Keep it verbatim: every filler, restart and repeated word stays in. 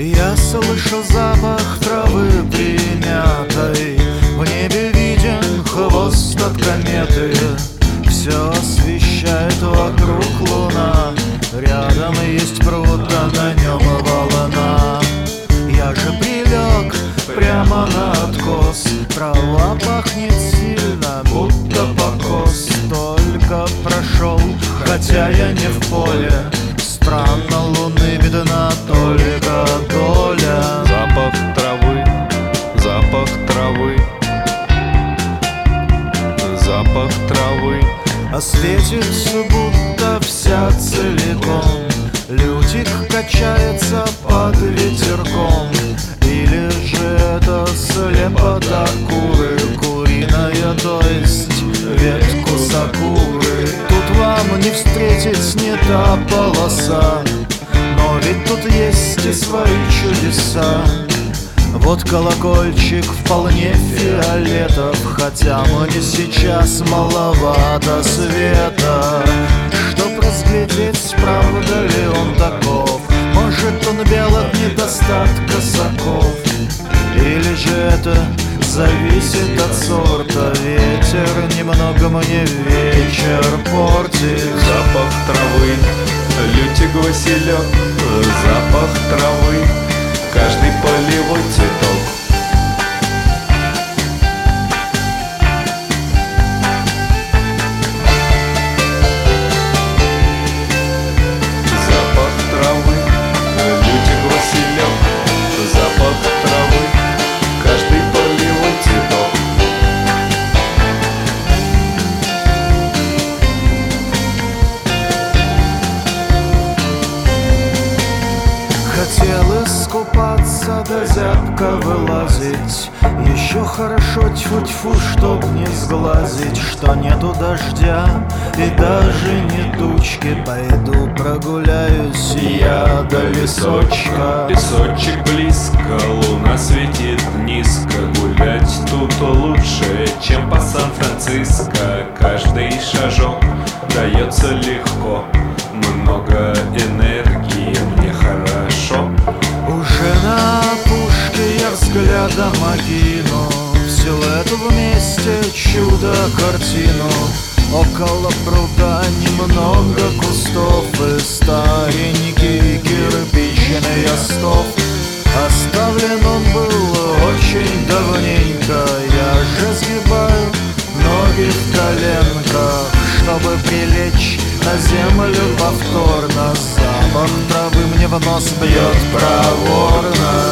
Я слышу запах травы примятой, в небе виден хвост от кометы. Все освещает вокруг луна, рядом есть пруд, а на нем волна. Я же прилег прямо на откос, трава пахнет сильно, будто покос. Только прошел, хотя я не в поле, странно луны видна только доля. Запах травы, запах травы, запах травы. А светится будто вся целиком, лютик качается под ветерком. Или же это слепота куры, куриная, то есть ветку сакуры. Тут вам не встретить не та полоса, но ведь тут есть и свои чудеса. Вот колокольчик вполне фиолетов, хотя мне сейчас маловато света, чтоб разглядеть, правда ли он таков. Может, он бел от недостатка соков, или же это зависит от сорта. Ветер немного мне вечер портит. Запах травы, лютик, василек, запах травы, каждый полевой цветок. Запах травы, лютик, василек, запах травы, каждый полевой цветок. Хотел искупаться, да зябко вылазить. Еще хорошо, тьфу-тьфу, чтоб не сглазить, что нету дождя и даже не тучки. Пойду прогуляюсь я до лесочка. Лесочек близко, луна светит низко. Гулять тут лучше, чем по Сан-Франциско. Каждый шажок дается легко, много энергии, мне хорошо. Уже на опушке я взглядом окину силуэт вместе, чудо-картину. Около пруда немного кустов и старенький кирпичный остов. Оставлен он был очень давненько. Я же сгибаю ноги в коленках, чтобы прилечь на землю повторно. Запах травы мне в нос бьет проворно.